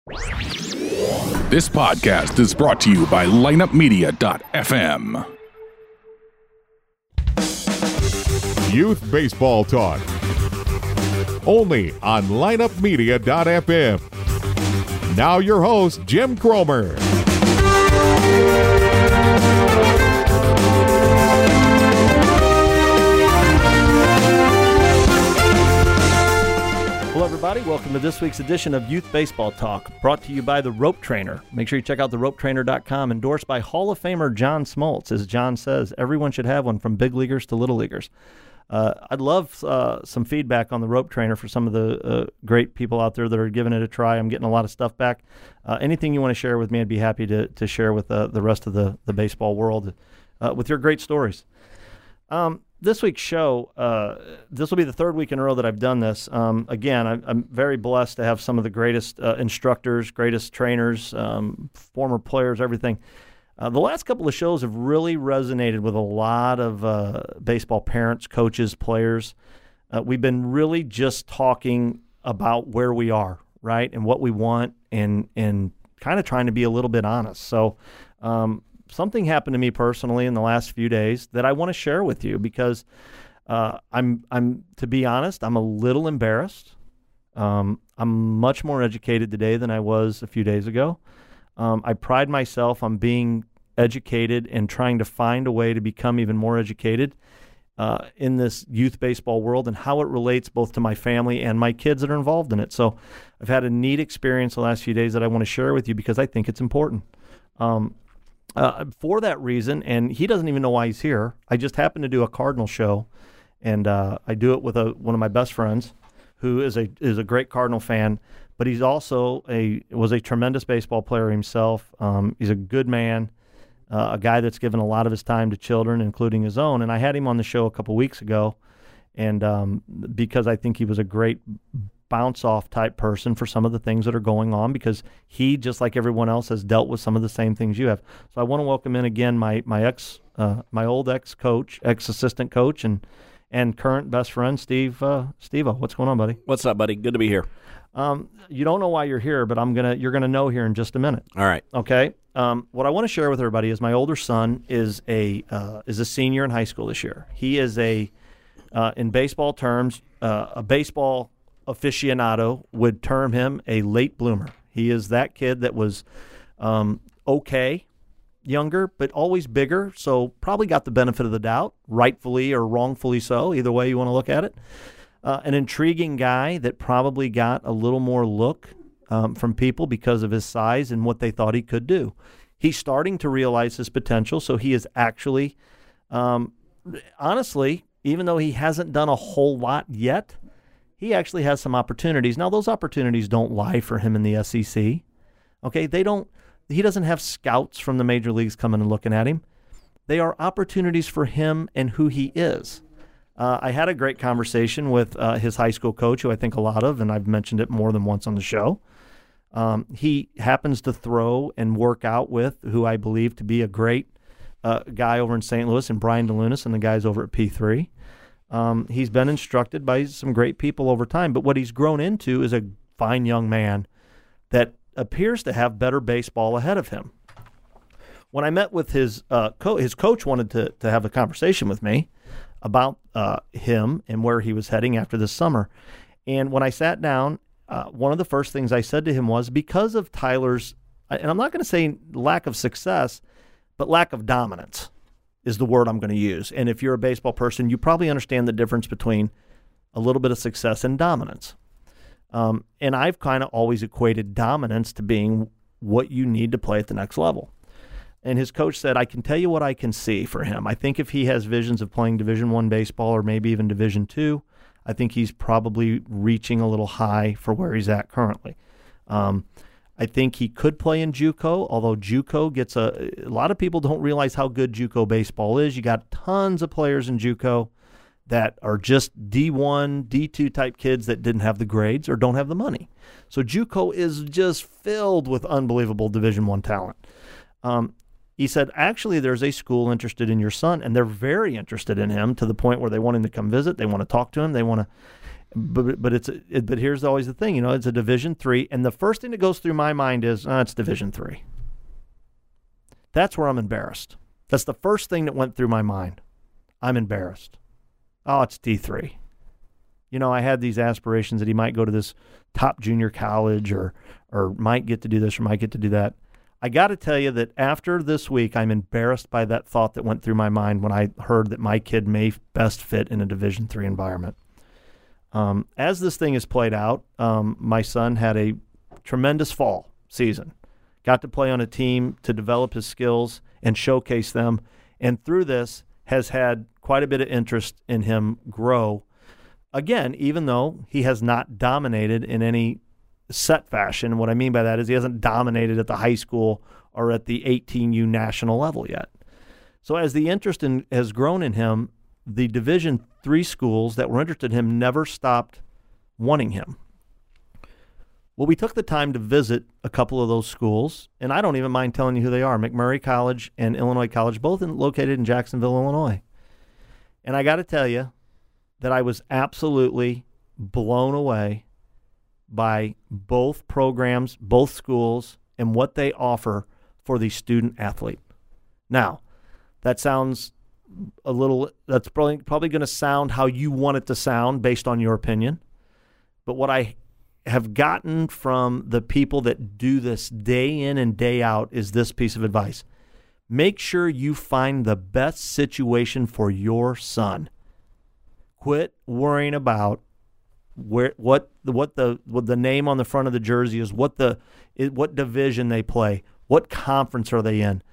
This podcast is brought to you by lineupmedia.fm. Youth Baseball Talk. Only on lineupmedia.fm. Now your host, Jim Cromer. Hello, everybody. Welcome to this week's edition of Youth Baseball Talk, brought to you by The Rope Trainer. Make sure you check out theropetrainer.com, endorsed by Hall of Famer John Smoltz. As John says, everyone should have one, from big leaguers to little leaguers. I'd love some feedback on The Rope Trainer for some of the great people out there that are giving it a try. I'm getting a lot of stuff back. Anything you want to share with me, I'd be happy to share with the rest of the baseball world with your great stories. This week's show, this will be the third week in a row that I've done this. Again, I'm very blessed to have some of the greatest instructors, greatest trainers, former players, everything. The last couple of shows have really resonated with a lot of baseball parents, coaches, players. We've been really just talking about where we are, right, and what we want, and kind of trying to be a little bit honest. So something happened to me personally in the last few days that I want to share with you, because I'm to be honest, I'm a little embarrassed. I'm much more educated today than I was a few days ago. I pride myself on being educated and trying to find a way to become even more educated in this youth baseball world and how it relates both to my family and my kids that are involved in it. So I've had a neat experience the last few days that I want to share with you because I think it's important. For that reason, and he doesn't even know why he's here, I just happened to do a Cardinal show, and I do it with one of my best friends who is a great Cardinal fan, but he's also was a tremendous baseball player himself. He's a good man, a guy that's given a lot of his time to children, including his own. And I had him on the show a couple weeks ago, and because I think he was a great bounce-off type person for some of the things that are going on, because he, just like everyone else, has dealt with some of the same things you have. So I want to welcome in again my old ex-coach, ex-assistant coach, and current best friend, Steve-O. What's going on, buddy? What's up, buddy? Good to be here. You don't know why you're here, but you're gonna know here in just a minute. All right. Okay. What I want to share with everybody is my older son is a senior in high school this year. He is in baseball terms, a baseball aficionado would term him a late bloomer. He is that kid that was okay, younger, but always bigger, so probably got the benefit of the doubt, rightfully or wrongfully so, either way you want to look at it. An intriguing guy that probably got a little more look from people because of his size and what they thought he could do. He's starting to realize his potential, so he is actually, honestly, even though he hasn't done a whole lot yet, he actually has some opportunities. Now, those opportunities don't lie for him in the SEC. Okay, he doesn't have scouts from the major leagues coming and looking at him. They are opportunities for him and who he is. I had a great conversation with his high school coach, who I think a lot of, and I've mentioned it more than once on the show. He happens to throw and work out with who I believe to be a great guy over in St. Louis, and Brian DeLunas and the guys over at P3. He's been instructed by some great people over time, but what he's grown into is a fine young man that appears to have better baseball ahead of him. When I met with his coach wanted to have a conversation with me about him and where he was heading after this summer. And when I sat down, one of the first things I said to him was, because of Tyler's, and I'm not going to say lack of success, but lack of dominance is the word I'm going to use. And if you're a baseball person, you probably understand the difference between a little bit of success and dominance. And I've kind of always equated dominance to being what you need to play at the next level. And his coach said, I can tell you what I can see for him. I think if he has visions of playing Division I baseball or maybe even Division II, I think he's probably reaching a little high for where he's at currently. I think he could play in JUCO, although JUCO gets a lot of people don't realize how good JUCO baseball is. You got tons of players in JUCO that are just D1, D2 type kids that didn't have the grades or don't have the money. So JUCO is just filled with unbelievable Division I talent. He said, actually, there's a school interested in your son, and they're very interested in him to the point where they want him to come visit. They want to talk to him. They want to, But here's always the thing, it's a Division III, and the first thing that goes through my mind is, it's Division III. That's where I'm embarrassed. That's the first thing that went through my mind. I'm embarrassed. Oh, it's D3. I had these aspirations that he might go to this top junior college or might get to do this or might get to do that. I got to tell you that after this week, I'm embarrassed by that thought that went through my mind when I heard that my kid may best fit in a Division III environment. As this thing is played out, my son had a tremendous fall season. Got to play on a team to develop his skills and showcase them, and through this has had quite a bit of interest in him grow. Again, even though he has not dominated in any set fashion. What I mean by that is he hasn't dominated at the high school or at the 18U national level yet. So as the interest has grown in him, the Division III schools that were interested in him never stopped wanting him. Well, we took the time to visit a couple of those schools, and I don't even mind telling you who they are, McMurray College and Illinois College, both located in Jacksonville, Illinois. And I got to tell you that I was absolutely blown away by both programs, both schools, and what they offer for the student athlete. Now, that sounds that's probably going to sound how you want it to sound based on your opinion. But what I have gotten from the people that do this day in and day out is this piece of advice. Make sure you find the best situation for your son. Quit worrying about what the name on the front of the jersey is, what division they play, what conference are they in.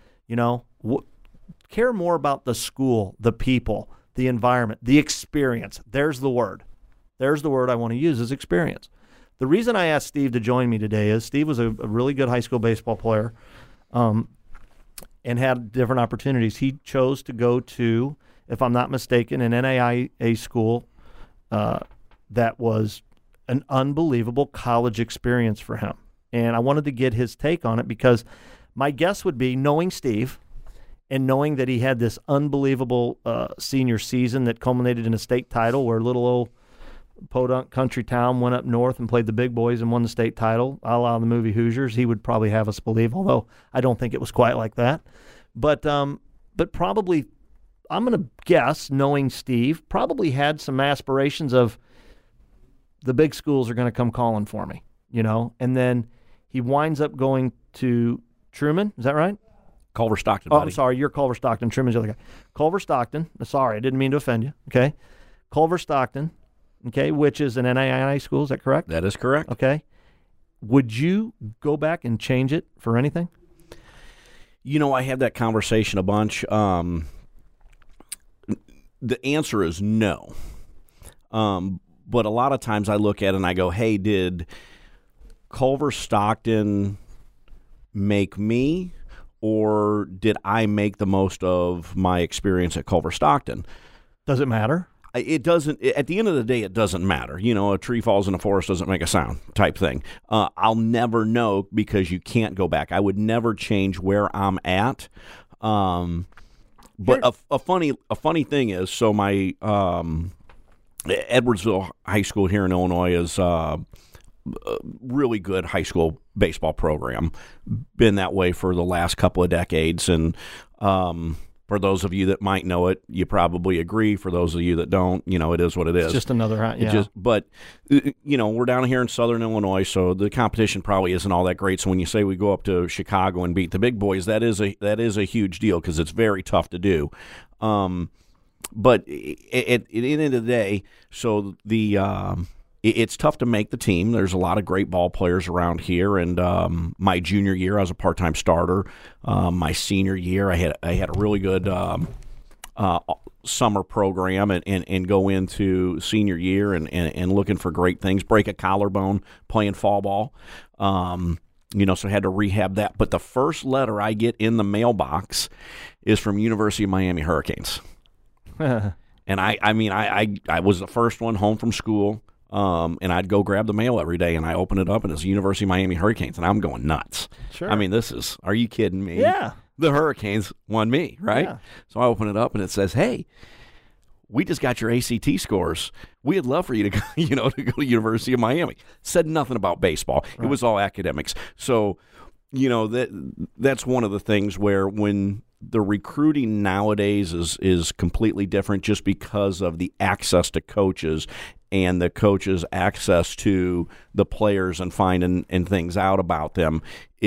Care more about the school, the people, the environment, the experience. There's the word. There's the word I want to use, is experience. The reason I asked Steve to join me today is Steve was a really good high school baseball player and had different opportunities. He chose to go to, if I'm not mistaken, an NAIA school that was an unbelievable college experience for him. And I wanted to get his take on it because my guess would be, knowing Steve and knowing that he had this unbelievable senior season that culminated in a state title where little old podunk country town went up north and played the big boys and won the state title, a la the movie Hoosiers, he would probably have us believe, although I don't think it was quite like that. But probably, I'm going to guess, knowing Steve, probably had some aspirations of the big schools are going to come calling for me, and then he winds up going to Truman. Is that right? Culver Stockton. Oh, I'm sorry. You're Culver Stockton. Truman's the other guy. Culver Stockton. Sorry, I didn't mean to offend you. Okay. Culver Stockton, okay, which is an NAIA school. Is that correct? That is correct. Okay. Would you go back and change it for anything? I had that conversation a bunch. The answer is no. But a lot of times I look at it and I go, hey, did Culver Stockton make me, or did I make the most of my experience at Culver Stockton? Does it matter? It doesn't. At the end of the day, it doesn't matter. A tree falls in the forest doesn't make a sound type thing. I'll never know because you can't go back. I would never change where I'm at. But a funny thing is, so my Edwardsville High School here in Illinois is a really good high school baseball program. Been that way for the last couple of decades, and for those of you that might know it, you probably agree. For those of you that don't, it is what it is. It's just another, yeah. But we're down here in Southern Illinois, so the competition probably isn't all that great. So when you say we go up to Chicago and beat the big boys, that is a huge deal because it's very tough to do. But at the end of the day, so it's tough to make the team. There's a lot of great ball players around here, and my junior year I was a part-time starter. My senior year I had a really good summer program, and go into senior year and looking for great things. Break a collarbone playing fall ball, so I had to rehab that. But the first letter I get in the mailbox is from University of Miami Hurricanes. And I was the first one home from school, and I'd go grab the mail every day, and I open it up, and it's University of Miami Hurricanes, and I'm going nuts. Sure. Are you kidding me? Yeah. The Hurricanes won me, right? Yeah. So I open it up, and it says, hey, we just got your ACT scores. We'd love for you to go, to go to University of Miami. Said nothing about baseball. Right. It was all academics. So, that's one of the things where when the recruiting nowadays is completely different just because of the access to coaches and the coaches' access to the players and finding things out about them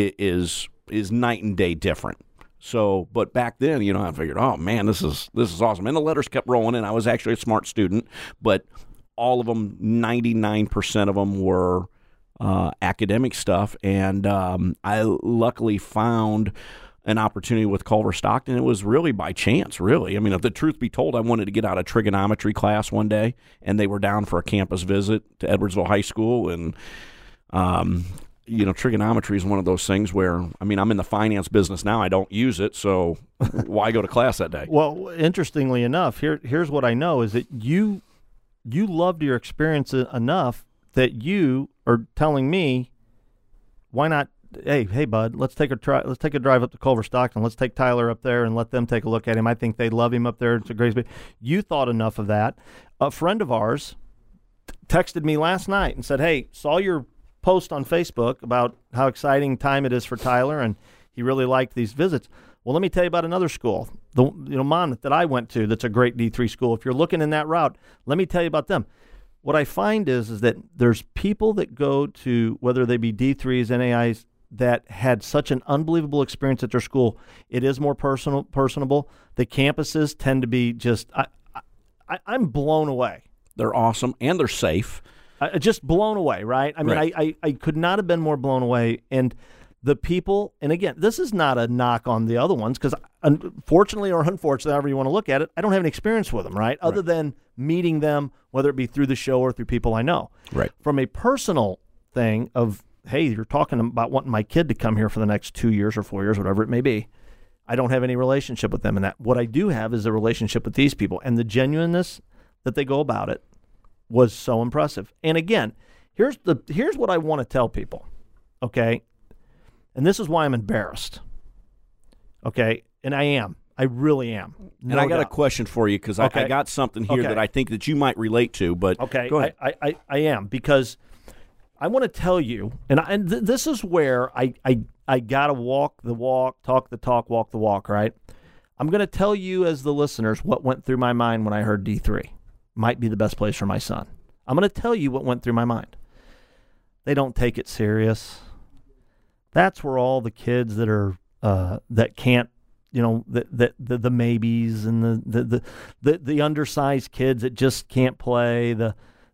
is night and day different. So, but back then, I figured, oh man, this is awesome. And the letters kept rolling in. I was actually a smart student, but all of them, 99% of them were academic stuff. And I luckily found an opportunity with Culver Stockton. It was really by chance, really. I mean, if the truth be told, I wanted to get out of trigonometry class one day, and they were down for a campus visit to Edwardsville High School. And, trigonometry is one of those things where, I'm in the finance business now. I don't use it, so why go to class that day? Well, interestingly enough, here's what I know is that you loved your experience enough that you are telling me, why not? Hey, bud, let's take a drive up to Culver Stockton. Let's take Tyler up there and let them take a look at him. I think they love him up there. It's a great space. You thought enough of that. A friend of ours texted me last night and said, hey, saw your post on Facebook about how exciting time it is for Tyler, and he really liked these visits. Well, let me tell you about another school, the Monmouth that I went to. That's a great D3 school. If you're looking in that route, let me tell you about them. What I find is that there's people that go to, whether they be D3s, NAIs, that had such an unbelievable experience at their school. It is more personable. The campuses tend to be just, I'm blown away. They're awesome, and they're safe. Just blown away, right? I mean, right. I could not have been more blown away. And the people, and again, this is not a knock on the other ones, because unfortunately or unfortunately, however you want to look at it, I don't have any experience with them, right? Other than meeting them, whether it be through the show or through people I know. Right. From a personal thing of, hey, you're talking about wanting my kid to come here for the next 2 years or 4 years, whatever it may be. I don't have any relationship with them in that. What I do have is a relationship with these people, and the genuineness that they go about it was so impressive. And again, here's what I want to tell people, okay? And this is why I'm embarrassed, okay? And I really am. No and I got doubt. A question for you, because I got something here that I think that you might relate to, but okay, go ahead. I am, because I want to tell you, and this is where I got to walk the walk, talk the talk, walk the walk, right? I'm going to tell you as the listeners what went through my mind when I heard D3 might be the best place for my son. I'm going to tell you what went through my mind. They don't take it serious. That's where all the kids that are that can't, the maybes and the undersized kids that just can't play, the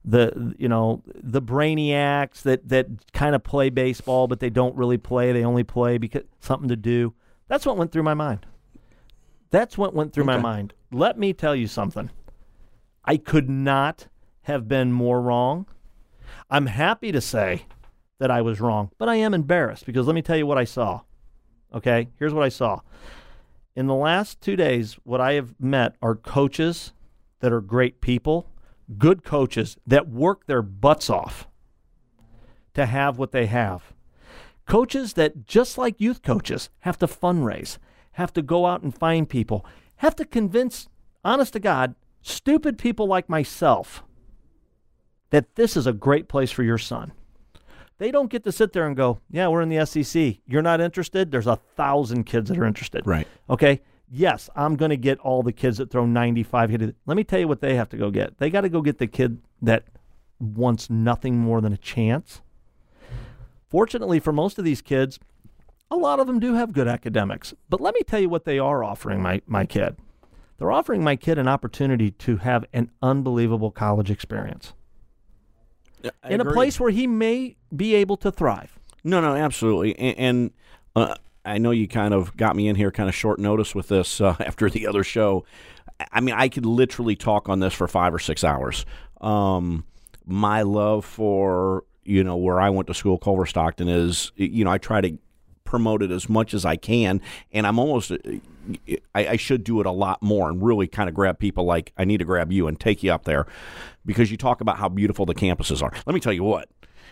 brainiacs that kind of play baseball, but they don't really play. They only play because something to do. That's what went through my mind. That's what went through my mind. Let me tell you something. I could not have been more wrong. I'm happy to say that I was wrong, but I am embarrassed, because let me tell you what I saw. Okay? Here's what I saw. In the last 2 days, what I have met are coaches that are great people, good coaches that work their butts off to have what they have. Coaches that, just like youth coaches, have to fundraise, have to go out and find people, have to convince, honest to God, stupid people like myself that this is a great place for your son. They don't get to sit there and go, yeah, we're in the SEC. You're not interested? There's 1,000 kids that are interested. Right. Okay? Yes, I'm going to get all the kids that throw 95. Let me tell you what they have to go get. They got to go get the kid that wants nothing more than a chance. Fortunately for most of these kids, a lot of them do have good academics. But let me tell you what they are offering my kid. They're offering my kid an opportunity to have an unbelievable college experience. In a place where he may be able to thrive. No, absolutely. And I know you kind of got me in here kind of short notice with this after the other show. I mean, I could literally talk on this for 5 or 6 hours. My love for, where I went to school, Culver Stockton, is, I try to promote it as much as I can, and I'm almost, I should do it a lot more and really kind of grab people like I need to grab you and take you up there, because you talk about how beautiful the campuses are. Let me tell you what,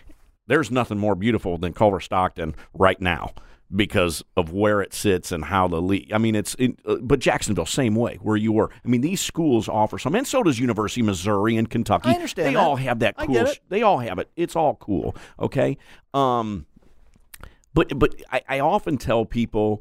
there's nothing more beautiful than Culver Stockton right now because of where it sits and how the league. I mean, but Jacksonville, same way where you were. I mean, these schools offer some, and so does University of Missouri and Kentucky. I understand They that. all have that I cool. get it. They all have it. It's all cool. Okay. But I often tell people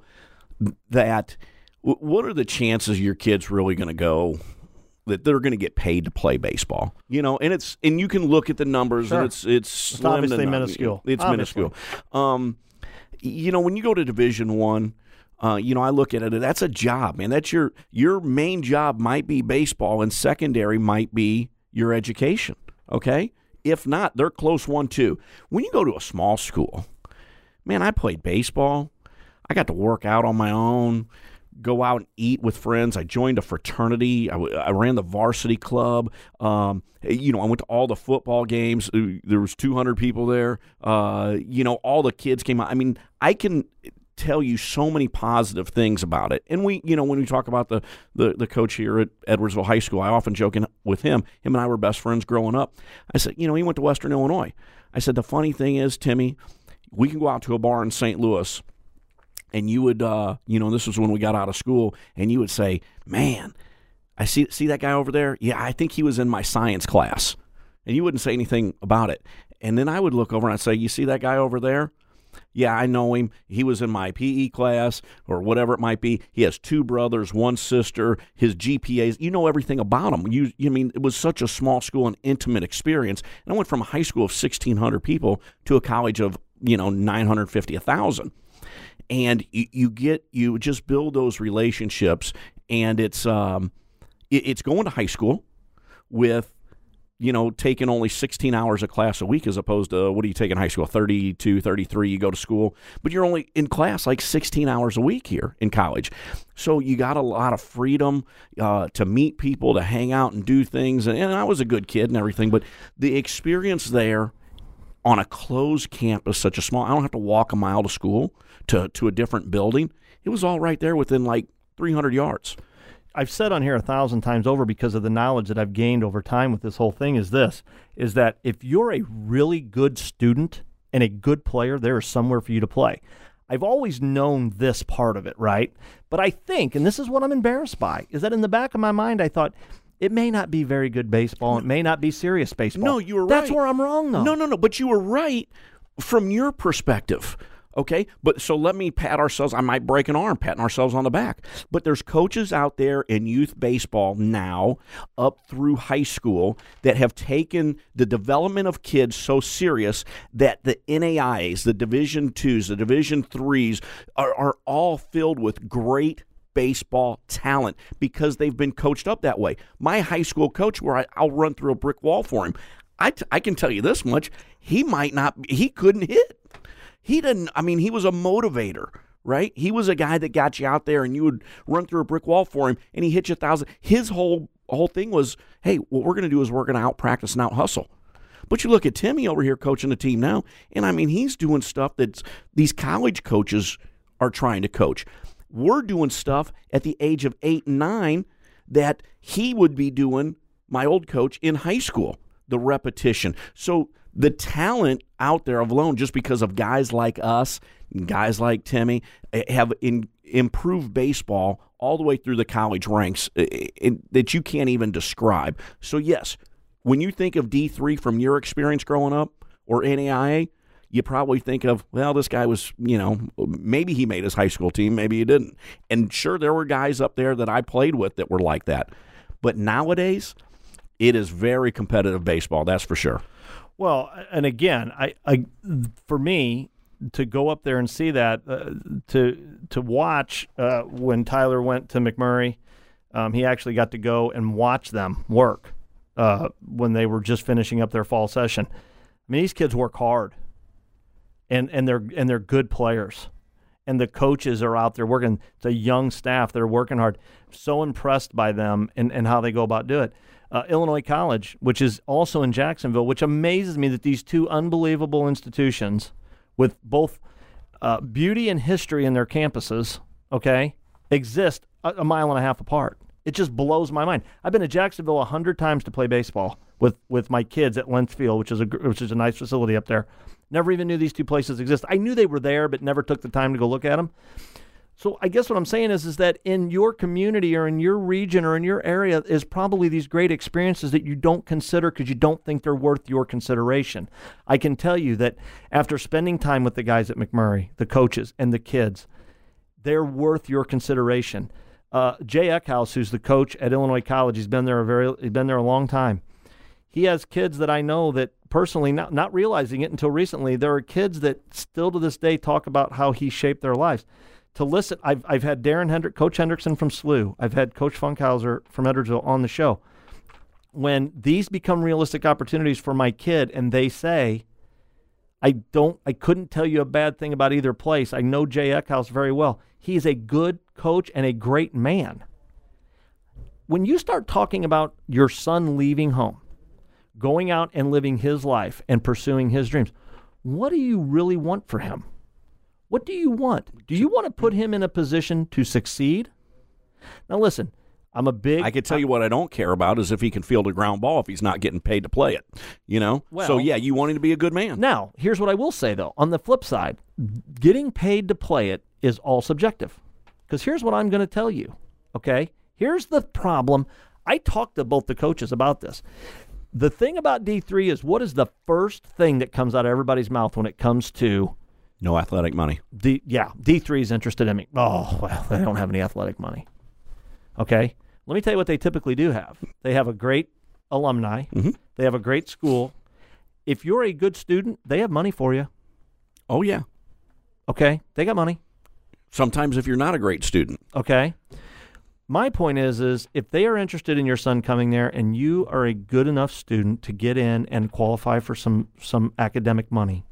that what are the chances your kid's really going to go, that they're going to get paid to play baseball, and you can look at the numbers. Sure. And it's slim obviously to minuscule. It's Obviously. minuscule. When you go to Division I, I look at it. That's a job, man. That's your main job might be baseball, and secondary might be your education. Okay, if not, they're close 1-2. When you go to a small school, man, I played baseball. I got to work out on my own, go out and eat with friends. I joined a fraternity. I ran the varsity club. I went to all the football games. There was 200 people there. All the kids came out. I mean, I can tell you so many positive things about it. And when we talk about the coach here at Edwardsville High School, I often joke with him. Him and I were best friends growing up. I said, he went to Western Illinois. I said, the funny thing is, Timmy, we can go out to a bar in St. Louis, and you would, this was when we got out of school, and you would say, man, I see that guy over there? Yeah, I think he was in my science class. And you wouldn't say anything about it. And then I would look over and I'd say, you see that guy over there? Yeah, I know him. He was in my PE class or whatever it might be. He has 2 brothers, 1 sister, his GPAs. You know everything about him. It was such a small school and intimate experience. And I went from a high school of 1,600 people to a college of 950, 1,000. And you just build those relationships, and it's going to high school with, taking only 16 hours of class a week as opposed to, what do you take in high school, 32, 33, you go to school. But you're only in class like 16 hours a week here in college. So you got a lot of freedom to meet people, to hang out and do things. And I was a good kid and everything, but the experience there on a closed campus, such a small, I don't have to walk a mile to school to a different building. It was all right there within like 300 yards. I've said on here 1,000 times over, because of the knowledge that I've gained over time with this whole thing, is that if you're a really good student and a good player, there is somewhere for you to play. I've always known this part of it, right? But I think, and this is what I'm embarrassed by, is that in the back of my mind I thought, it may not be very good baseball. It may not be serious baseball. No, you were right. That's where I'm wrong, though. No. But you were right from your perspective. Okay? But so let me pat ourselves. I might break an arm patting ourselves on the back. But there's coaches out there in youth baseball now up through high school that have taken the development of kids so serious that the NAIAs, the Division IIs, the Division IIIs are all filled with great baseball talent because they've been coached up that way. My high school coach, where I'll run through a brick wall for him, I can tell you this much, he couldn't hit. He was a motivator, right? He was a guy that got you out there and you would run through a brick wall for him and he hit you 1,000. His whole thing was, hey, what we're going to do is we're going to out practice and out hustle. But you look at Timmy over here coaching the team now, and he's doing stuff that these college coaches are trying to coach. We're doing stuff at the age of 8 and 9 that he would be doing, my old coach, in high school, the repetition. So the talent out there alone, just because of guys like us, guys like Timmy, have improved baseball all the way through the college ranks that you can't even describe. So yes, when you think of D3 from your experience growing up or NAIA, you probably think of, well, this guy was, maybe he made his high school team, maybe he didn't. And sure, there were guys up there that I played with that were like that. But nowadays, it is very competitive baseball, that's for sure. Well, and again, I for me, to go up there and see that, to watch when Tyler went to McMurray, he actually got to go and watch them work when they were just finishing up their fall session. I mean, these kids work hard. And they're good players, and the coaches are out there working. It's a young staff; they're working hard. So impressed by them and how they go about doing it. Illinois College, which is also in Jacksonville, which amazes me that these two unbelievable institutions, with both beauty and history in their campuses, exist a mile and a half apart. It just blows my mind. I've been to Jacksonville 100 times to play baseball. with my kids at Lentz Field, which is a nice facility up there. Never even knew these two places exist. I knew they were there, but never took the time to go look at them. So I guess what I'm saying is that in your community or in your region or in your area is probably these great experiences that you don't consider because you don't think they're worth your consideration. I can tell you that after spending time with the guys at McMurray, the coaches and the kids, they're worth your consideration. Jay Eckhouse, who's the coach at Illinois College, he's been there a long time. He has kids that I know that personally, not realizing it until recently, there are kids that still to this day talk about how he shaped their lives. To listen, I've had Coach Hendrickson from SLU. I've had Coach Funkhauser from Edwardsville on the show. When these become realistic opportunities for my kid and they say, I couldn't tell you a bad thing about either place. I know Jay Eckhouse very well. He's a good coach and a great man. When you start talking about your son leaving home, going out and living his life and pursuing his dreams, what do you really want for him? What do you want? Do you want to put him in a position to succeed? Now listen, I could tell you what I don't care about is if he can field a ground ball if he's not getting paid to play it, Well, so, yeah, you want him to be a good man. Now, here's what I will say, though. On the flip side, getting paid to play it is all subjective. Because here's what I'm going to tell you, okay? Here's the problem. I talked to both the coaches about this. The thing about D3 is what is the first thing that comes out of everybody's mouth when it comes to no athletic money. D3 is interested in me. Oh, well, they don't have any athletic money. Okay? Let me tell you what they typically do have. They have a great alumni. Mm-hmm. They have a great school. If you're a good student, they have money for you. Oh, yeah. Okay? They got money. Sometimes if you're not a great student. Okay? My point is if they are interested in your son coming there and you are a good enough student to get in and qualify for some academic money,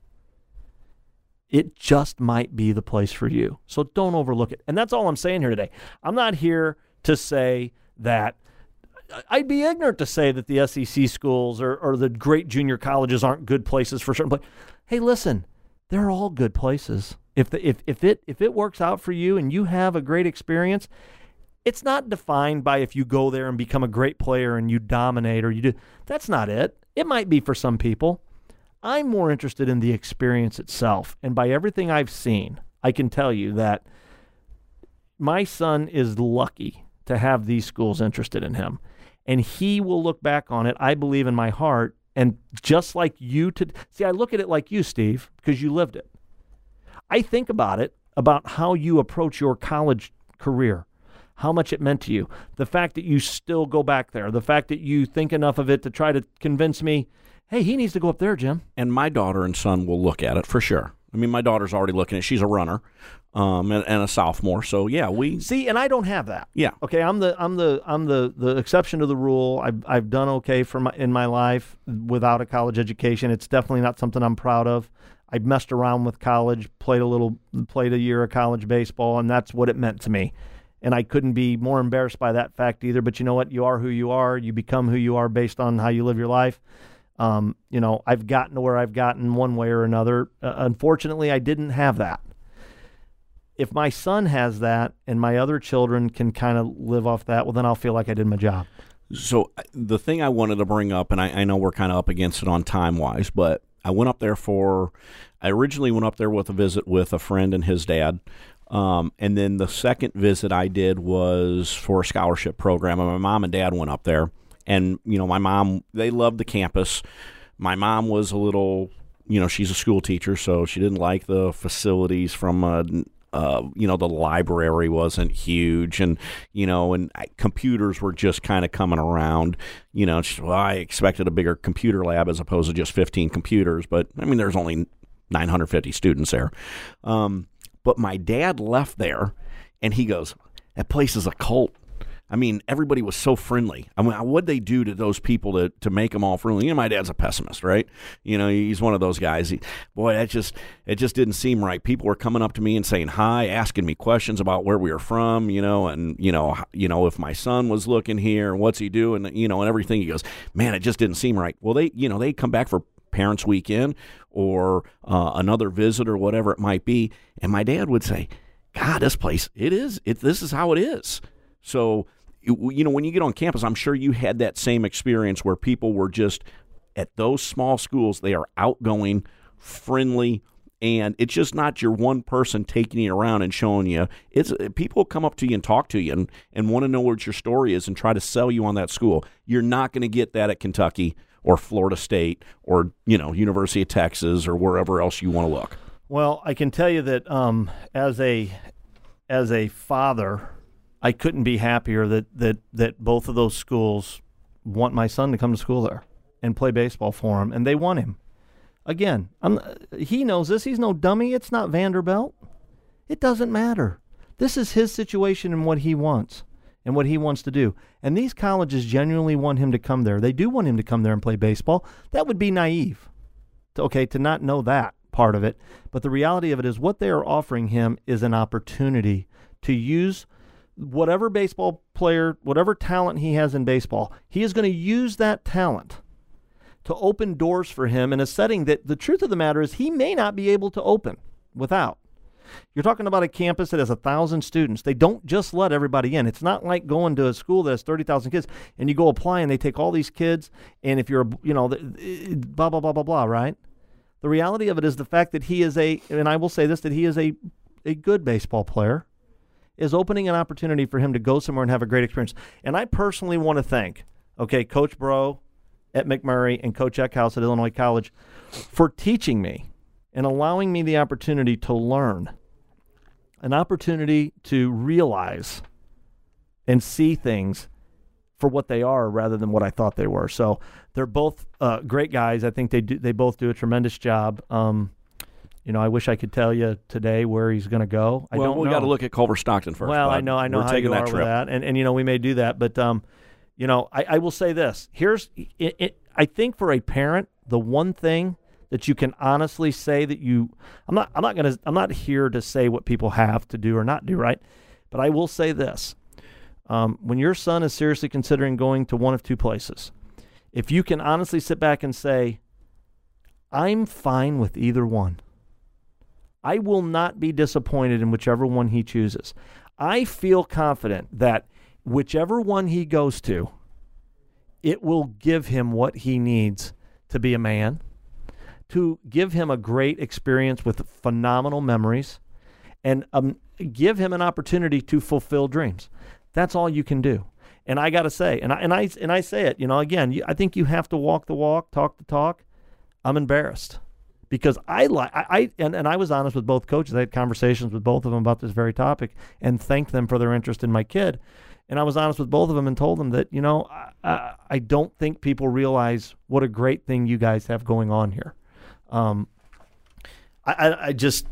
it just might be the place for you. So don't overlook it. And that's all I'm saying here today. I'm not here to say that I'd be ignorant to say that the SEC schools or the great junior colleges aren't good places for certain places. Hey, listen, they're all good places. If it works out for you and you have a great experience, it's not defined by if you go there and become a great player and you dominate or you do. That's not it. It might be for some people. I'm more interested in the experience itself. And by everything I've seen, I can tell you that my son is lucky to have these schools interested in him. And he will look back on it, I believe in my heart, and just like you I look at it like you, Steve, because you lived it. I think about it, about how you approach your college career, how much it meant to you, the fact that you still go back there, the fact that you think enough of it to try to convince me, hey, he needs to go up there, Jim. And my daughter and son will look at it for sure. I mean, my daughter's already looking at it. She's a runner and a sophomore. So, yeah, we see, and I don't have that. Yeah. Okay, I'm the exception to the rule. I've done okay in my life without a college education. It's definitely not something I'm proud of. I messed around with college, played a year of college baseball, and that's what it meant to me. And I couldn't be more embarrassed by that fact either. But you know what? You are who you are. You become who you are based on how you live your life. I've gotten to where I've gotten one way or another. Unfortunately, I didn't have that. If my son has that and my other children can kind of live off that, well, then I'll feel like I did my job. So the thing I wanted to bring up, and I know we're kind of up against it on time-wise, but I originally went up there with a visit with a friend and his dad. And then the second visit I did was for a scholarship program, and my mom and dad went up there. And, my mom, they loved the campus. My mom was a little, she's a school teacher, so she didn't like the facilities from, the library wasn't huge. And, computers were just kind of coming around. I expected a bigger computer lab as opposed to just 15 computers. But, there's only 950 students there. But my dad left there, and he goes, that place is a cult. Everybody was so friendly. What'd they do to those people to make them all friendly? My dad's a pessimist, right? He's one of those guys. It just didn't seem right. People were coming up to me and saying hi, asking me questions about where we were from, and if my son was looking here, what's he doing, and everything. He goes, man, it just didn't seem right. Well, they come back for Parents Weekend or another visit or whatever it might be, and my dad would say, God, this place, this is how it is. So when you get on campus, I'm sure you had that same experience where people were just, at those small schools, they are outgoing, friendly, and it's just not your one person taking you around and showing you. It's people come up to you and talk to you and want to know what your story is and try to sell you on that school. You're not going to get that at Kentucky or Florida State or University of Texas or wherever else you want to look. Well, I can tell you that as a father, I couldn't be happier that both of those schools want my son to come to school there and play baseball for him, and they want him. Again, he knows this. He's no dummy. It's not Vanderbilt. It doesn't matter. This is his situation and what he wants and what he wants to do. And these colleges genuinely want him to come there. They do want him to come there and play baseball. That would be naive, to not know that part of it. But the reality of it is what they are offering him is an opportunity to use whatever baseball player, whatever talent he has in baseball. He is going to use that talent to open doors for him in a setting that the truth of the matter is he may not be able to open without. You're talking about a campus that has 1,000 students. They don't just let everybody in. It's not like going to a school that has 30,000 kids and you go apply and they take all these kids and if you're, blah, blah, blah, blah, blah, right? The reality of it is the fact that he is and I will say this, that he is a good baseball player, is opening an opportunity for him to go somewhere and have a great experience. And I personally want to thank, Coach Bro at McMurray and Coach Eckhouse at Illinois College for teaching me and allowing me the opportunity to learn, an opportunity to realize and see things for what they are rather than what I thought they were. So they're both great guys. I think they both do a tremendous job. I wish I could tell you today where he's going to go. I don't know. We got to look at Culver Stockton first. Well, I know We're how you are with that, and we may do that, but I will say this. Here's it. I think for a parent, the one thing that you can honestly say that I'm not here to say what people have to do or not do, right? But I will say this. When your son is seriously considering going to one of two places, if you can honestly sit back and say, I'm fine with either one. I will not be disappointed in whichever one he chooses. I feel confident that whichever one he goes to, it will give him what he needs to be a man, to give him a great experience with phenomenal memories, and give him an opportunity to fulfill dreams. That's all you can do. And I got to say, and I say it, again, I think you have to walk the walk, talk the talk. I'm embarrassed because I was honest with both coaches. I had conversations with both of them about this very topic and thanked them for their interest in my kid. And I was honest with both of them and told them that, I don't think people realize what a great thing you guys have going on here. I just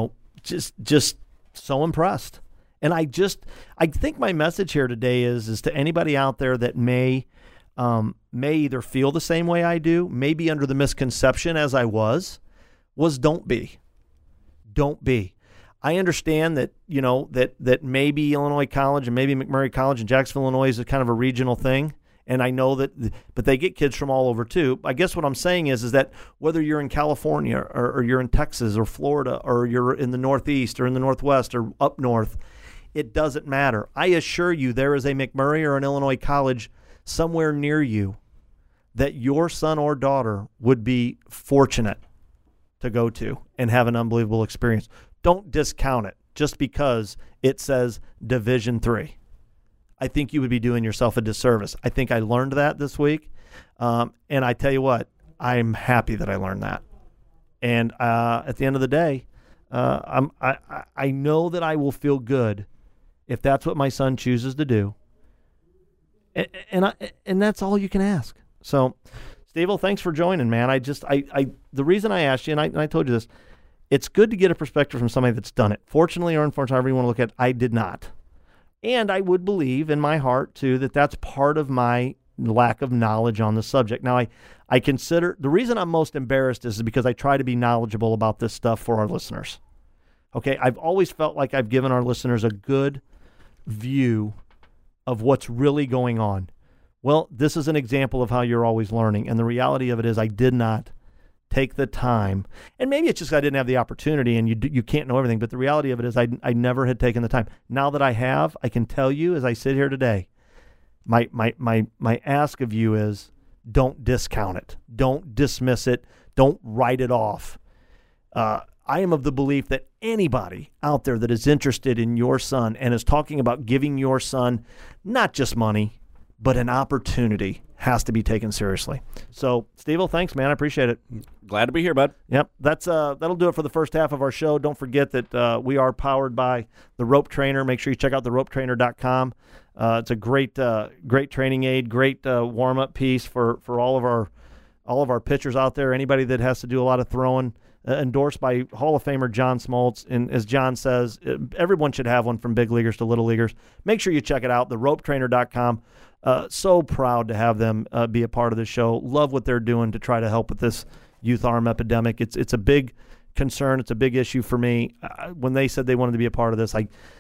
so impressed. And I think my message here today is to anybody out there that may either feel the same way I do, maybe under the misconception as I was don't be. Don't be. I understand that, that maybe Illinois College and maybe McMurray College in Jacksonville, Illinois is a kind of a regional thing. And I know that, but they get kids from all over too. I guess what I'm saying is that whether you're in California or you're in Texas or Florida or you're in the Northeast or in the Northwest or up north, it doesn't matter. I assure you there is a McMurray or an Illinois College somewhere near you that your son or daughter would be fortunate to go to and have an unbelievable experience. Don't discount it just because it says Division III. I think you would be doing yourself a disservice. I think I learned that this week. And I tell you what, I'm happy that I learned that. And at the end of the day, I know that I will feel good if that's what my son chooses to do. And that's all you can ask. So, Steve-O, thanks for joining, man. The reason I asked you, and I told you this, it's good to get a perspective from somebody that's done it. Fortunately or unfortunately, however you want to look at it, I did not. And I would believe in my heart, too, that that's part of my lack of knowledge on the subject. Now, I consider the reason I'm most embarrassed is because I try to be knowledgeable about this stuff for our listeners. Okay, I've always felt like I've given our listeners a good view of what's really going on. Well, this is an example of how you're always learning. And the reality of it is I did not take the time. And maybe it's just I didn't have the opportunity and you can't know everything. But the reality of it is I never had taken the time. Now that I have, I can tell you as I sit here today My ask of you is don't discount it. Don't dismiss it. Don't write it off. I am of the belief that anybody out there that is interested in your son and is talking about giving your son not just money, but an opportunity has to be taken seriously. So, Steve-O, thanks, man. I appreciate it. Glad to be here, bud. Yep, that'll do it for the first half of our show. Don't forget that we are powered by the Rope Trainer. Make sure you check out theropetrainer.com. It's a great training aid, great warm-up piece for all of our pitchers out there. Anybody that has to do a lot of throwing. Endorsed by Hall of Famer John Smoltz. And as John says, everyone should have one from big leaguers to little leaguers. Make sure you check it out, theropetrainer.com. So proud to have them be a part of the show. Love what they're doing to try to help with this youth arm epidemic. It's a big concern. It's a big issue for me. When they said they wanted to be a part of this,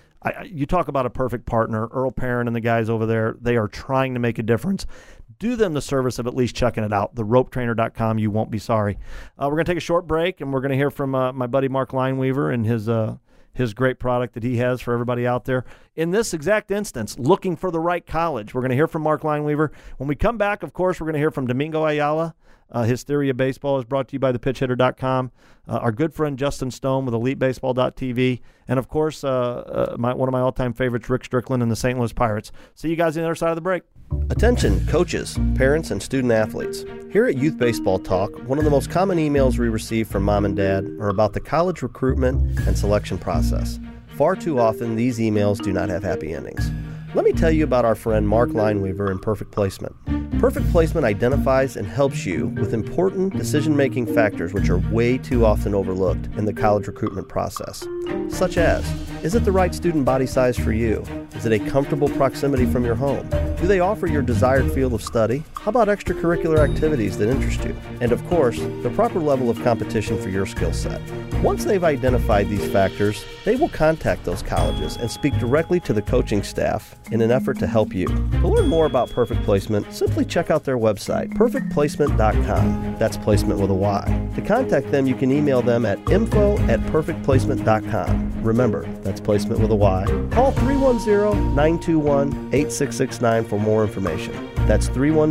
you talk about a perfect partner. Earl Perrin and the guys over there, they are trying to make a difference. Do them the service of at least checking it out. TheRopeTrainer.com. You won't be sorry. We're going to take a short break, and we're going to hear from my buddy Mark Lineweaver and his great product that he has for everybody out there. In this exact instance, looking for the right college. We're going to hear from Mark Lineweaver. When we come back, of course, we're going to hear from Domingo Ayala. His Theory of Baseball is brought to you by thepitchhitter.com. Our good friend Justin Stone with EliteBaseball.tv. And, of course, one of my all-time favorites, Rick Strickland and the St. Louis Pirates. See you guys on the other side of the break. Attention coaches, parents, and student athletes. Here at Youth Baseball Talk, one of the most common emails we receive from mom and dad are about the college recruitment and selection process. Far too often, these emails do not have happy endings. Let me tell you about our friend Mark Lineweaver and Perfect Placement. Perfect Placement identifies and helps you with important decision-making factors which are way too often overlooked in the college recruitment process, such as, is it the right student body size for you? Is it a comfortable proximity from your home? Do they offer your desired field of study? How about extracurricular activities that interest you? And of course, the proper level of competition for your skill set. Once they've identified these factors, they will contact those colleges and speak directly to the coaching staff in an effort to help you. To learn more about Perfect Placement, simply check out their website, perfectplacement.com. That's placement with a Y. To contact them, you can email them at info@perfectplacement.com. Remember, that's placement with a Y. Call 310-921-8669 for more information. That's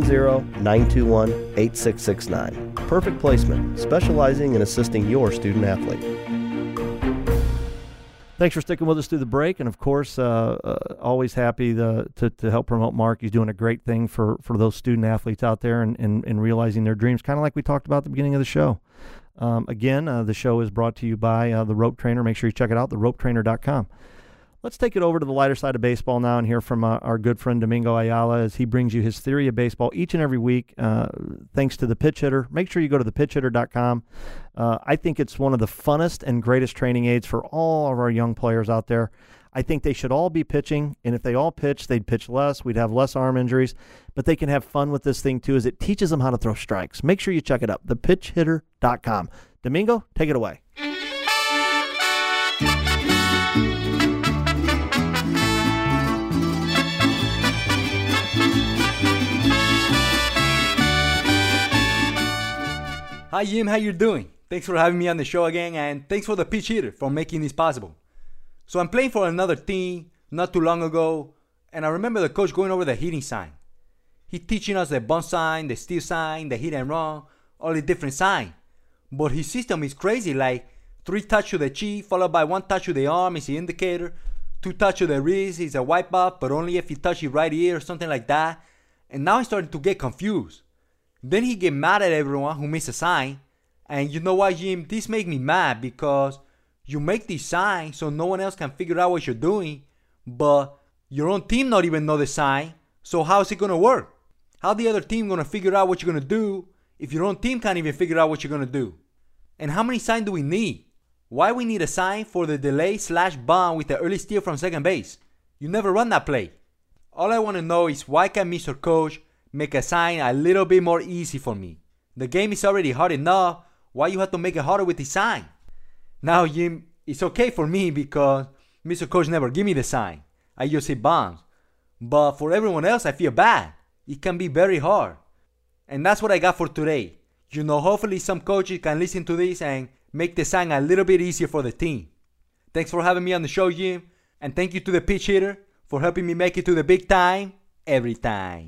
310-921-8669. Perfect Placement, specializing in assisting your student athlete. Thanks for sticking with us through the break. And, of course, always happy to help promote Mark. He's doing a great thing for those student athletes out there and realizing their dreams, kind of like we talked about at the beginning of the show. Again, the show is brought to you by The Rope Trainer. Make sure you check it out, theropetrainer.com. Let's take it over to the lighter side of baseball now and hear from our good friend Domingo Ayala as he brings you his theory of baseball each and every week, thanks to the Pitch Hitter. Make sure you go to thepitchhitter.com. I think it's one of the funnest and greatest training aids for all of our young players out there. I think they should all be pitching, and if they all pitch, they'd pitch less. We'd have less arm injuries, but they can have fun with this thing too as it teaches them how to throw strikes. Make sure you check it out, thepitchhitter.com. Domingo, take it away. Hi Jim, how you doing? Thanks for having me on the show again, and thanks for the Pitch Hitter for making this possible. So I'm playing for another team not too long ago, and I remember the coach going over the hitting sign. He teaching us the bunt sign, the steal sign, the hit and run, all the different signs. But his system is crazy, like 3 touch to the cheek, followed by 1 touch to the arm is the indicator, 2 touch to the wrist is a wipe off, but only if you touch your right ear or something like that. And now I'm starting to get confused. Then he get mad at everyone who missed a sign. And you know what, Jim? This makes me mad because you make these signs so no one else can figure out what you're doing, but your own team not even know the sign. So how is it going to work? How the other team going to figure out what you're going to do if your own team can't even figure out what you're going to do? And how many signs do we need? Why we need a sign for the delay/bunt with the early steal from second base? You never run that play. All I want to know is why can Mr. Coach make a sign a little bit more easy for me? The game is already hard enough. Why you have to make it harder with the sign? Now, Jim, it's okay for me because Mr. Coach never give me the sign. I just hit bombs. But for everyone else, I feel bad. It can be very hard. And that's what I got for today. You know, hopefully some coaches can listen to this and make the sign a little bit easier for the team. Thanks for having me on the show, Jim. And thank you to the Pitch Hitter for helping me make it to the big time. every time.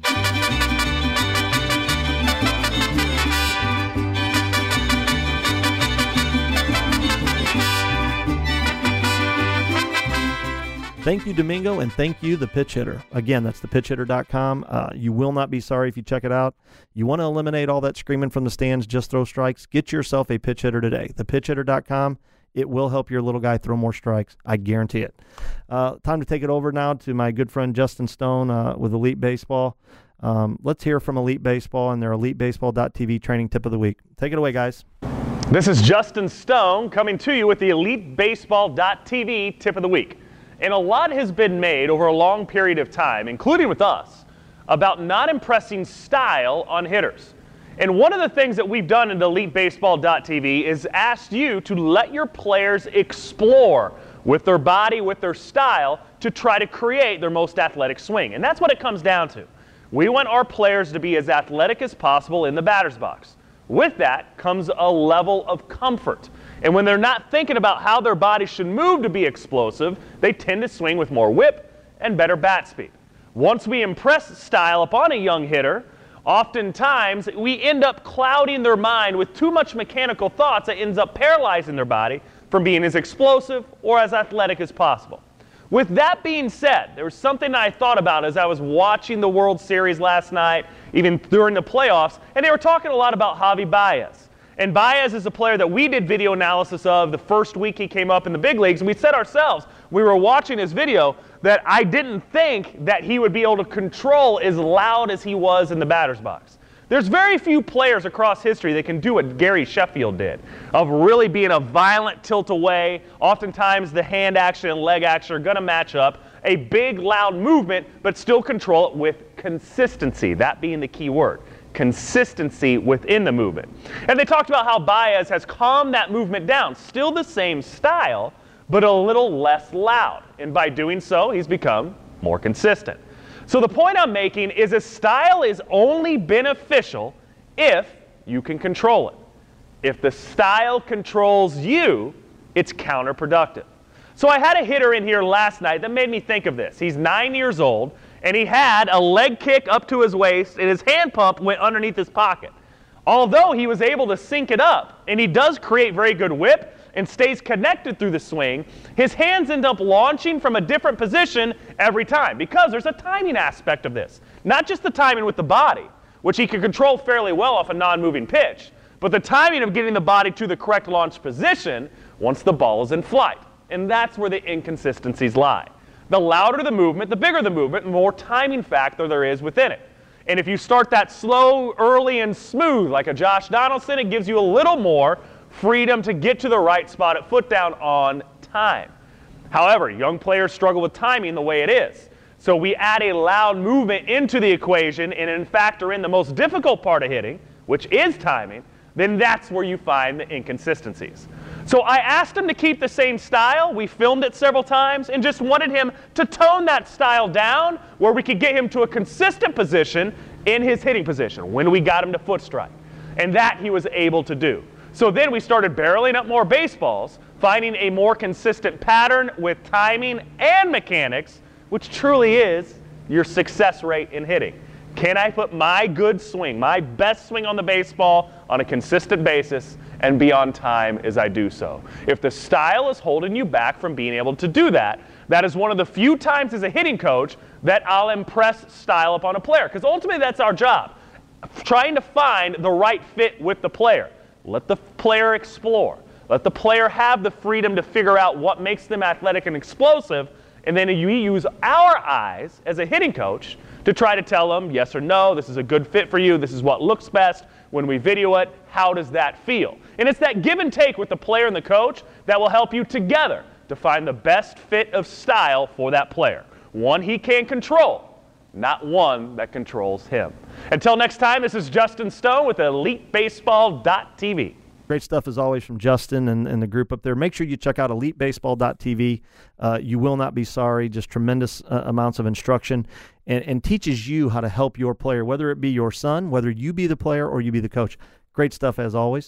Thank you, Domingo, and thank you, The Pitch Hitter. Again, that's thepitchhitter.com. You will not be sorry if you check it out. You want to eliminate all that screaming from the stands, just throw strikes. Get yourself a pitch hitter today. Thepitchhitter.com. It will help your little guy throw more strikes. I guarantee it. Time to take it over now to my good friend Justin Stone with Elite Baseball. Let's hear from Elite Baseball and their EliteBaseball.tv training tip of the week. Take it away, guys. This is Justin Stone coming to you with the EliteBaseball.tv tip of the week. And a lot has been made over a long period of time, including with us, about not impressing style on hitters. And one of the things that we've done in EliteBaseball.tv is asked you to let your players explore with their body, with their style, to try to create their most athletic swing. And that's what it comes down to. We want our players to be as athletic as possible in the batter's box. With that comes a level of comfort. And when they're not thinking about how their body should move to be explosive, they tend to swing with more whip and better bat speed. Once we impress style upon a young hitter, oftentimes we end up clouding their mind with too much mechanical thoughts that ends up paralyzing their body from being as explosive or as athletic as possible. With that being said, there was something I thought about as I was watching the World Series last night, even during the playoffs, and they were talking a lot about Javi Baez. And Baez is a player that we did video analysis of the first week he came up in the big leagues, and we said ourselves, we were watching his video, that I didn't think that he would be able to control as loud as he was in the batter's box. There's very few players across history that can do what Gary Sheffield did, of really being a violent tilt away. Oftentimes the hand action and leg action are going to match up. A big, loud movement, but still control it with consistency, that being the key word. Consistency within the movement. And they talked about how Baez has calmed that movement down. Still the same style, but a little less loud. And by doing so, he's become more consistent. So the point I'm making is a style is only beneficial if you can control it. If the style controls you, it's counterproductive. So I had a hitter in here last night that made me think of this. He's 9 years old, and he had a leg kick up to his waist, and his hand pump went underneath his pocket. Although he was able to sync it up, and he does create very good whip and stays connected through the swing, his hands end up launching from a different position every time because there's a timing aspect of this. Not just the timing with the body, which he can control fairly well off a non-moving pitch, but the timing of getting the body to the correct launch position once the ball is in flight. And that's where the inconsistencies lie. The louder the movement, the bigger the movement, the more timing factor there is within it. And if you start that slow, early, and smooth, like a Josh Donaldson, it gives you a little more freedom to get to the right spot at foot down on time. However, young players struggle with timing the way it is. So we add a loud movement into the equation and then factor in the most difficult part of hitting, which is timing, then that's where you find the inconsistencies. So I asked him to keep the same style. We filmed it several times and just wanted him to tone that style down where we could get him to a consistent position in his hitting position when we got him to foot strike. And that he was able to do. So then we started barreling up more baseballs, finding a more consistent pattern with timing and mechanics, which truly is your success rate in hitting. Can I put my good swing, my best swing on the baseball on a consistent basis and be on time as I do so? If the style is holding you back from being able to do that, that is one of the few times as a hitting coach that I'll impress style upon a player. Because ultimately that's our job, trying to find the right fit with the player. Let the player explore. Let the player have the freedom to figure out what makes them athletic and explosive, and then you use our eyes as a hitting coach to try to tell them yes or no, this is a good fit for you, this is what looks best. When we video it, how does that feel? And it's that give and take with the player and the coach that will help you together to find the best fit of style for that player. One he can control, not one that controls him. Until next time, this is Justin Stone with EliteBaseball.tv. Great stuff as always from Justin and the group up there. Make sure you check out EliteBaseball.tv. You will not be sorry. Just tremendous amounts of instruction and teaches you how to help your player, whether it be your son, whether you be the player or you be the coach. Great stuff as always.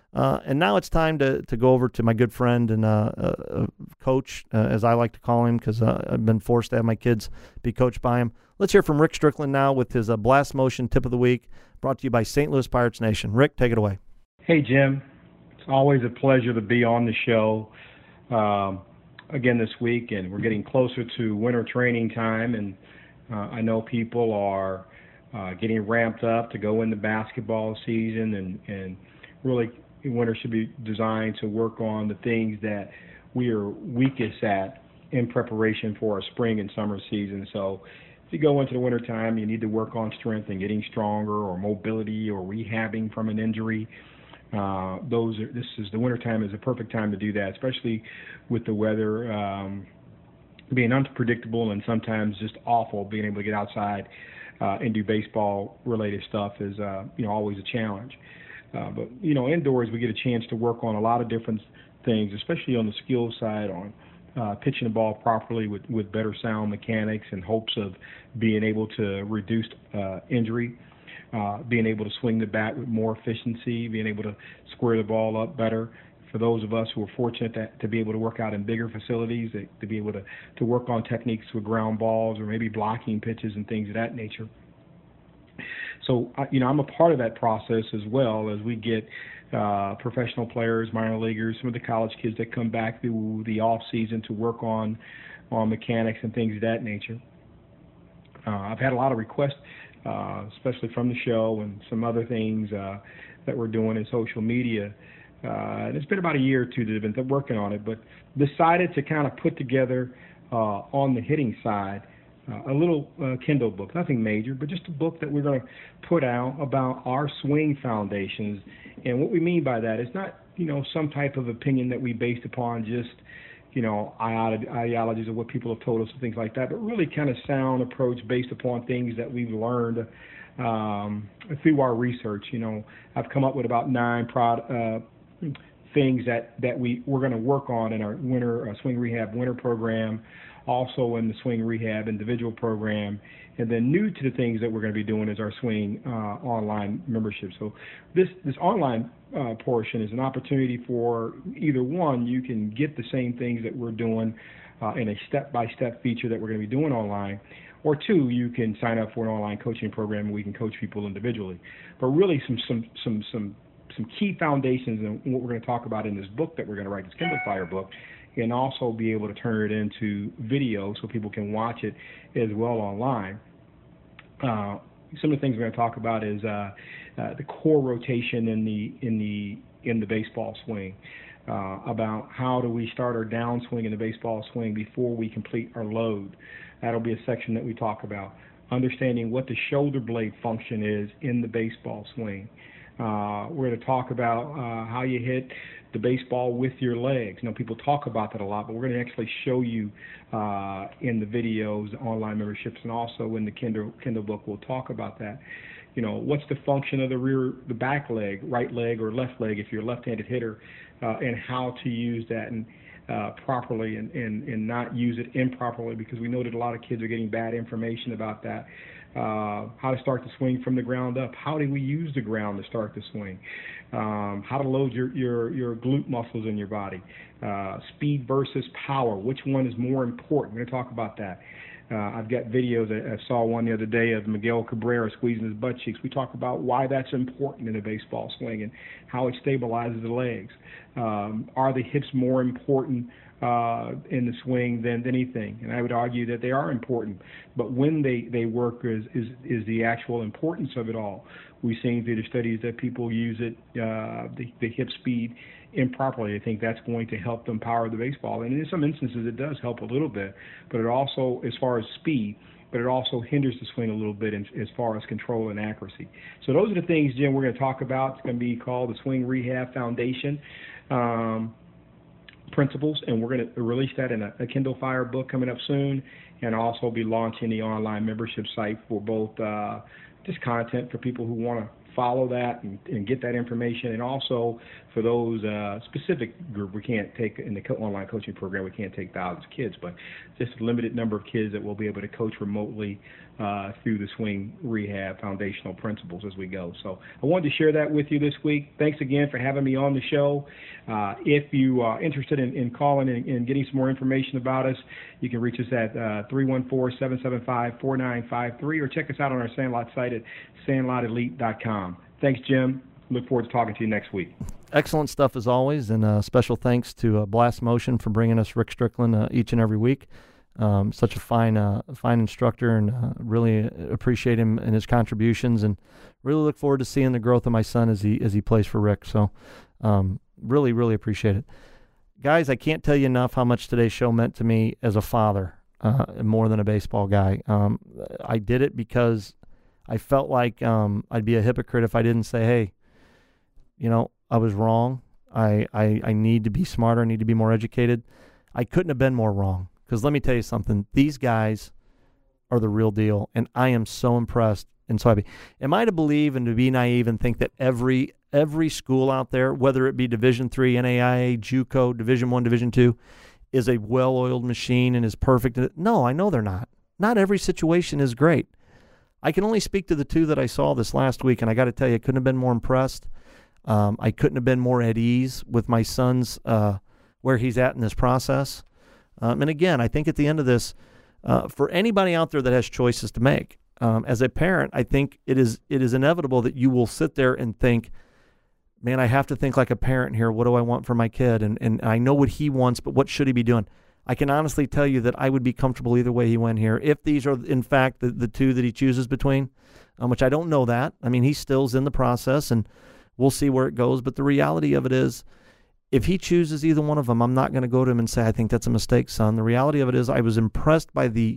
And now it's time to go over to my good friend and coach, as I like to call him, because I've been forced to have my kids be coached by him. Let's hear from Rick Strickland now with his Blast Motion Tip of the Week, brought to you by St. Louis Pirates Nation. Rick, take it away. Hey, Jim. It's always a pleasure to be on the show again this week, and we're getting closer to winter training time, and I know people are getting ramped up to go into basketball season, and really winter should be designed to work on the things that we are weakest at in preparation for our spring and summer season. So if you go into the winter time, you need to work on strength and getting stronger, or mobility, or rehabbing from an injury. The winter time is a perfect time to do that, especially with the weather being unpredictable and sometimes just awful. Being able to get outside and do baseball-related stuff is always a challenge. But indoors we get a chance to work on a lot of different things, especially on the skill side, on pitching the ball properly with better sound mechanics in hopes of being able to reduce injury, being able to swing the bat with more efficiency, being able to square the ball up better. For those of us who are fortunate to be able to work out in bigger facilities, to be able to work on techniques with ground balls or maybe blocking pitches and things of that nature. So, I'm a part of that process as well, as we get professional players, minor leaguers, some of the college kids that come back through the off season to work on mechanics and things of that nature. I've had a lot of requests, especially from the show and some other things that we're doing in social media. And it's been about a year or two that I've been working on it, but decided to kind of put together on the hitting side a little Kindle book, nothing major, but just a book that we're going to put out about our swing foundations. And what we mean by that is not, some type of opinion that we based upon just, ideologies of what people have told us and things like that, but really kind of sound approach based upon things that we've learned through our research. I've come up with about 9 things that we're going to work on in our winter swing rehab winter program, also in the swing rehab individual program, and then new to the things that we're going to be doing is our swing online membership. So this online portion is an opportunity for either one, you can get the same things that we're doing in a step-by-step feature that we're going to be doing online, or 2, you can sign up for an online coaching program and we can coach people individually. But really some key foundations and what we're going to talk about in this book that we're going to write, this Kindle Fire book, and also be able to turn it into video so people can watch it as well online. Some of the things we're going to talk about is the core rotation in the baseball swing, about how do we start our downswing in the baseball swing before we complete our load. That'll be a section that we talk about. Understanding what the shoulder blade function is in the baseball swing. We're going to talk about how you hit the baseball with your legs. People talk about that a lot, but we're going to actually show you in the videos, the online memberships, and also in the Kindle book. We'll talk about that. What's the function of the back leg, right leg or left leg if you're a left-handed hitter, and how to use that and properly and not use it improperly, because we know that a lot of kids are getting bad information about that. How to start the swing from the ground up. How do we use the ground to start the swing? How to load your glute muscles in your body. Speed versus power. Which one is more important? We're going to talk about that. I've got videos. I saw one the other day of Miguel Cabrera squeezing his butt cheeks. We talk about why that's important in a baseball swing and how it stabilizes the legs. Are the hips more important in the swing than anything? And I would argue that they are important, but when they work is the actual importance of it all. We've seen through the studies that people use it, the hip speed improperly. I think that's going to help them power the baseball. And in some instances it does help a little bit, but it also, as far as speed, but it also hinders the swing a little bit as far as control and accuracy. So those are the things, Jim, we're going to talk about. It's going to be called the Swing Rehab Foundation Principles, and we're going to release that in a Kindle Fire book coming up soon, and also be launching the online membership site for both just content for people who want to follow that and get that information, and also for those specific group we can't take in the online coaching program. We can't take thousands of kids, but just a limited number of kids that we'll be able to coach remotely through the Swing Rehab foundational principles as we go. So I wanted to share that with you this week. Thanks again for having me on the show. If you are interested in calling and getting some more information about us, you can reach us at 314-775-4953 or check us out on our Sandlot site at sandlotelite.com. Thanks, Jim. Look forward to talking to you next week. Excellent stuff as always, and special thanks to Blast Motion for bringing us Rick Strickland each and every week. Such a fine instructor, and really appreciate him and his contributions, and really look forward to seeing the growth of my son as he plays for Rick. So really, really appreciate it. Guys, I can't tell you enough how much today's show meant to me as a father, more than a baseball guy. I did it because I felt like I'd be a hypocrite if I didn't say, hey, I was wrong. I need to be smarter. I need to be more educated. I couldn't have been more wrong, because let me tell you something. These guys are the real deal, and I am so impressed and so happy. Am I to believe and to be naive and think that every school out there, whether it be Division III, NAIA, JUCO, Division I, Division II, is a well-oiled machine and is perfect? No, I know they're not. Not every situation is great. I can only speak to the two that I saw this last week, and I got to tell you, I couldn't have been more impressed. I couldn't have been more at ease with my son's where he's at in this process. And again, I think at the end of this, for anybody out there that has choices to make, as a parent, I think it is inevitable that you will sit there and think, man, I have to think like a parent here. What do I want for my kid? And I know what he wants, but what should he be doing? I can honestly tell you that I would be comfortable either way he went here, if these are, in fact, the two that he chooses between, which I don't know that. I mean, he still's in the process, and we'll see where it goes. But the reality of it is, if he chooses either one of them, I'm not going to go to him and say, I think that's a mistake, son. The reality of it is, I was impressed by the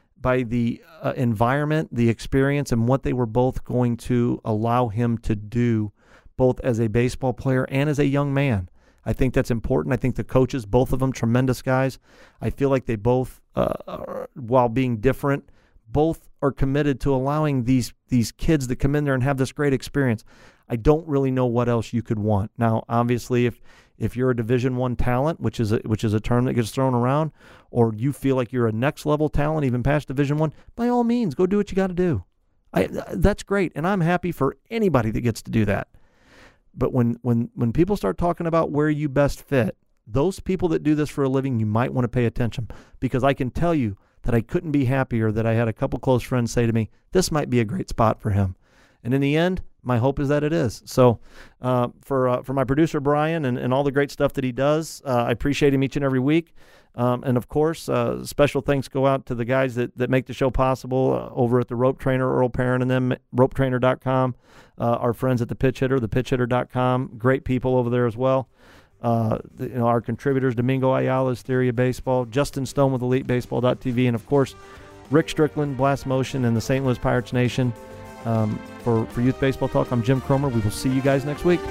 environment, the experience, and what they were both going to allow him to do, both as a baseball player and as a young man. I think that's important. I think the coaches, both of them, tremendous guys. I feel like they both, while being different, both are committed to allowing these kids to come in there and have this great experience. I don't really know what else you could want. Now, obviously, if you're a Division I talent, which is a term that gets thrown around, or you feel like you're a next level talent, even past Division I, by all means, go do what you got to do. That's great, and I'm happy for anybody that gets to do that. But when people start talking about where you best fit, those people that do this for a living, you might want to pay attention, because I can tell you that I couldn't be happier that I had a couple close friends say to me, this might be a great spot for him. And in the end, my hope is that it is. So for my producer, Brian, and all the great stuff that he does, I appreciate him each and every week. And, of course, special thanks go out to the guys that make the show possible over at the Rope Trainer, Earl Perrin and them, ropetrainer.com, our friends at the Pitch Hitter, thepitchhitter.com, great people over there as well. Our contributors, Domingo Ayala's Theory of Baseball, Justin Stone with EliteBaseball.tv, and, of course, Rick Strickland, Blast Motion, and the St. Louis Pirates Nation. For Youth Baseball Talk, I'm Jim Cromer. We will see you guys next week.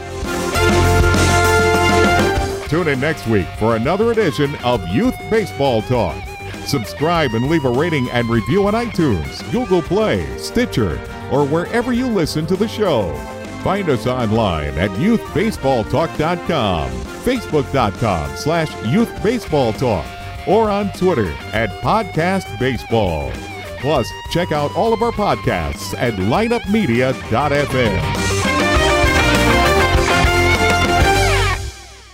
Tune in next week for another edition of Youth Baseball Talk. Subscribe and leave a rating and review on iTunes, Google Play, Stitcher, or wherever you listen to the show. Find us online at youthbaseballtalk.com, facebook.com/youthbaseballtalk, or on Twitter at podcastbaseball. Plus, check out all of our podcasts at lineupmedia.fm.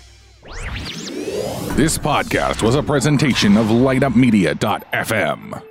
This podcast was a presentation of lineupmedia.fm.